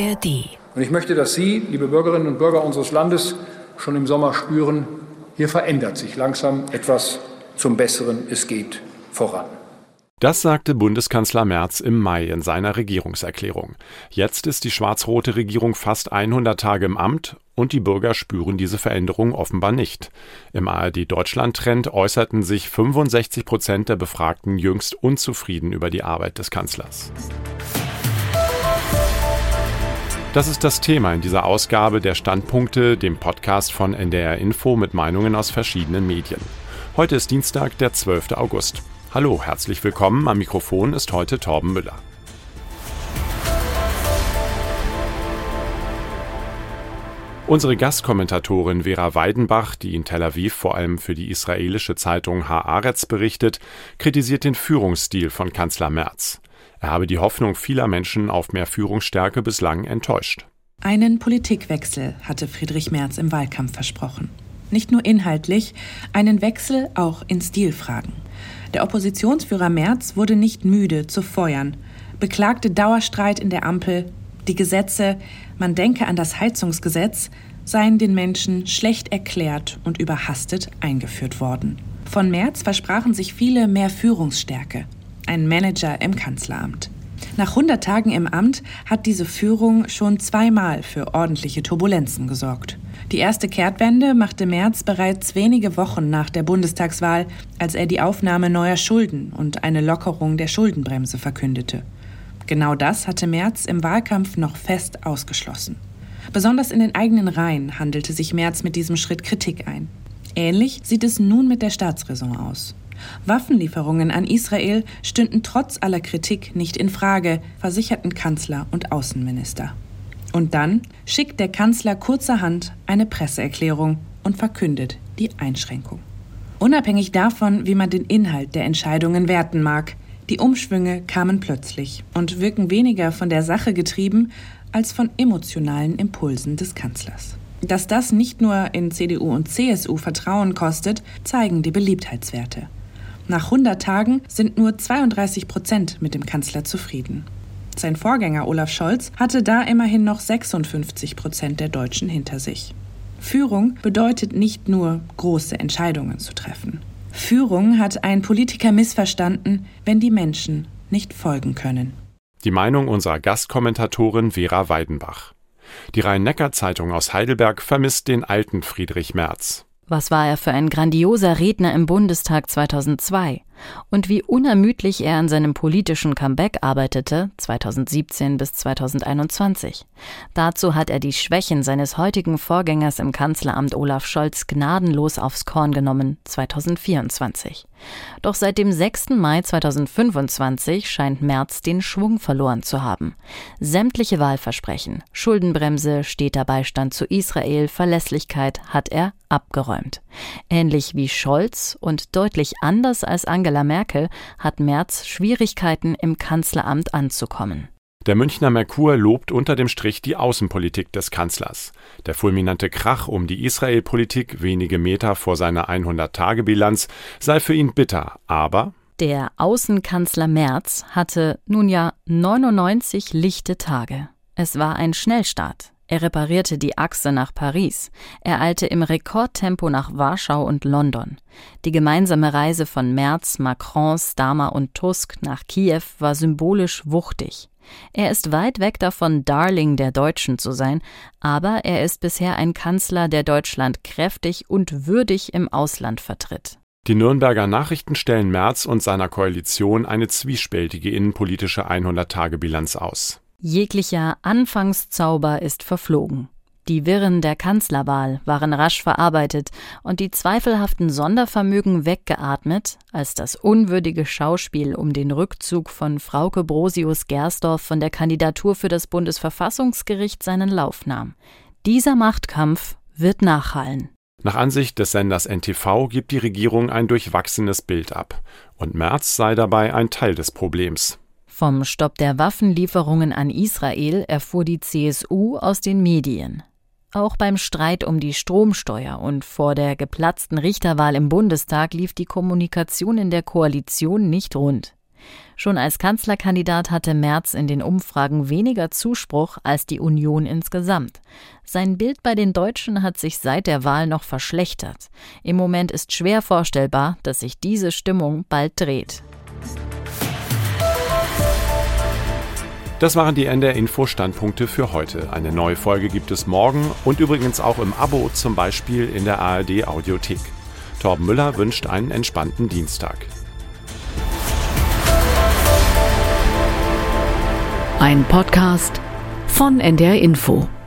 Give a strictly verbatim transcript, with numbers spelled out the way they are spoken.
R D. Und ich möchte, dass Sie, liebe Bürgerinnen und Bürger unseres Landes, schon im Sommer spüren, hier verändert sich langsam etwas zum Besseren. Es geht voran. Das sagte Bundeskanzler Merz im Mai in seiner Regierungserklärung. Jetzt ist die schwarz-rote Regierung fast hundert Tage im Amt und die Bürger spüren diese Veränderung offenbar nicht. Im A R D-Deutschland-Trend äußerten sich fünfundsechzig Prozent der Befragten jüngst unzufrieden über die Arbeit des Kanzlers. Das ist das Thema in dieser Ausgabe der Standpunkte, dem Podcast von N D R Info mit Meinungen aus verschiedenen Medien. Heute ist Dienstag, der zwölfte August. Hallo, herzlich willkommen. Am Mikrofon ist heute Torben Müller. Unsere Gastkommentatorin Vera Weidenbach, die in Tel Aviv vor allem für die israelische Zeitung Haaretz berichtet, kritisiert den Führungsstil von Kanzler Merz. Er habe die Hoffnung vieler Menschen auf mehr Führungsstärke bislang enttäuscht. Einen Politikwechsel hatte Friedrich Merz im Wahlkampf versprochen. Nicht nur inhaltlich, einen Wechsel auch in Stilfragen. Der Oppositionsführer Merz wurde nicht müde zu feuern, beklagte Dauerstreit in der Ampel, die Gesetze, man denke an das Heizungsgesetz, seien den Menschen schlecht erklärt und überhastet eingeführt worden. Von Merz versprachen sich viele mehr Führungsstärke, ein Manager im Kanzleramt. Nach hundert Tagen im Amt hat diese Führung schon zweimal für ordentliche Turbulenzen gesorgt. Die erste Kehrtwende machte Merz bereits wenige Wochen nach der Bundestagswahl, als er die Aufnahme neuer Schulden und eine Lockerung der Schuldenbremse verkündete. Genau das hatte Merz im Wahlkampf noch fest ausgeschlossen. Besonders in den eigenen Reihen handelte sich Merz mit diesem Schritt Kritik ein. Ähnlich sieht es nun mit der Staatsräson aus. Waffenlieferungen an Israel stünden trotz aller Kritik nicht in Frage, versicherten Kanzler und Außenminister. Und dann schickt der Kanzler kurzerhand eine Presseerklärung und verkündet die Einschränkung. Unabhängig davon, wie man den Inhalt der Entscheidungen werten mag, die Umschwünge kamen plötzlich und wirken weniger von der Sache getrieben als von emotionalen Impulsen des Kanzlers. Dass das nicht nur in C D U und C S U Vertrauen kostet, zeigen die Beliebtheitswerte. Nach hundert Tagen sind nur zweiunddreißig Prozent mit dem Kanzler zufrieden. Sein Vorgänger Olaf Scholz hatte da immerhin noch sechsundfünfzig Prozent der Deutschen hinter sich. Führung bedeutet nicht nur, große Entscheidungen zu treffen. Führung hat ein Politiker missverstanden, wenn die Menschen nicht folgen können. Die Meinung unserer Gastkommentatorin Vera Weidenbach. Die Rhein-Neckar-Zeitung aus Heidelberg vermisst den alten Friedrich Merz. Was war er für ein grandioser Redner im Bundestag zweitausendzwei? Und wie unermüdlich er an seinem politischen Comeback arbeitete, zweitausendsiebzehn bis zweitausendeinundzwanzig. Dazu hat er die Schwächen seines heutigen Vorgängers im Kanzleramt Olaf Scholz gnadenlos aufs Korn genommen, zweitausendvierundzwanzig. Doch seit dem sechsten Mai zweitausendfünfundzwanzig scheint Merz den Schwung verloren zu haben. Sämtliche Wahlversprechen, Schuldenbremse, steter Beistand zu Israel, Verlässlichkeit hat er abgeräumt. Ähnlich wie Scholz und deutlich anders als Angela Merkel hat Merz Schwierigkeiten, im Kanzleramt anzukommen. Der Münchner Merkur lobt unter dem Strich die Außenpolitik des Kanzlers. Der fulminante Krach um die Israel-Politik wenige Meter vor seiner hundert-Tage-Bilanz sei für ihn bitter, aber der Außenkanzler Merz hatte nun ja neunundneunzig lichte Tage. Es war ein Schnellstart. Er reparierte die Achse nach Paris. Er eilte im Rekordtempo nach Warschau und London. Die gemeinsame Reise von Merz, Macron, Starmer und Tusk nach Kiew war symbolisch wuchtig. Er ist weit weg davon, Darling der Deutschen zu sein, aber er ist bisher ein Kanzler, der Deutschland kräftig und würdig im Ausland vertritt. Die Nürnberger Nachrichten stellen Merz und seiner Koalition eine zwiespältige innenpolitische hundert-Tage-Bilanz aus. Jeglicher Anfangszauber ist verflogen. Die Wirren der Kanzlerwahl waren rasch verarbeitet und die zweifelhaften Sondervermögen weggeatmet, als das unwürdige Schauspiel um den Rückzug von Frauke Brosius-Gersdorf von der Kandidatur für das Bundesverfassungsgericht seinen Lauf nahm. Dieser Machtkampf wird nachhallen. Nach Ansicht des Senders N T V gibt die Regierung ein durchwachsenes Bild ab. Und Merz sei dabei ein Teil des Problems. Vom Stopp der Waffenlieferungen an Israel erfuhr die C S U aus den Medien. Auch beim Streit um die Stromsteuer und vor der geplatzten Richterwahl im Bundestag lief die Kommunikation in der Koalition nicht rund. Schon als Kanzlerkandidat hatte Merz in den Umfragen weniger Zuspruch als die Union insgesamt. Sein Bild bei den Deutschen hat sich seit der Wahl noch verschlechtert. Im Moment ist schwer vorstellbar, dass sich diese Stimmung bald dreht. Das waren die N D R-Info-Standpunkte für heute. Eine neue Folge gibt es morgen und übrigens auch im Abo, zum Beispiel in der A R D-Audiothek. Torben Müller wünscht einen entspannten Dienstag. Ein Podcast von N D R Info.